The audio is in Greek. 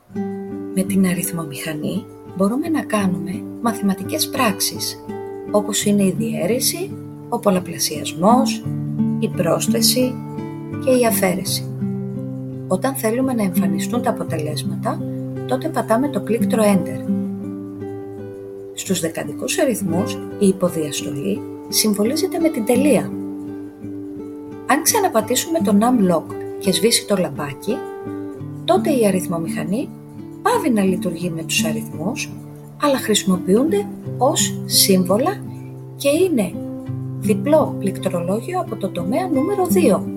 Με την αριθμομηχανή μπορούμε να κάνουμε μαθηματικές πράξεις, όπως είναι η διαίρεση, ο πολλαπλασιασμός, η πρόσθεση και η αφαίρεση. Όταν θέλουμε να εμφανιστούν τα αποτελέσματα, τότε πατάμε το πλήκτρο Enter. Στους δεκαδικούς αριθμούς, η υποδιαστολή συμβολίζεται με την τελεία. Αν ξαναπατήσουμε το Num Lock και σβήσει το λαμπάκι, τότε η αριθμομηχανή πάβει να λειτουργεί με τους αριθμούς, αλλά χρησιμοποιούνται ως σύμβολα και είναι διπλό πληκτρολόγιο από το τομέα νούμερο 2.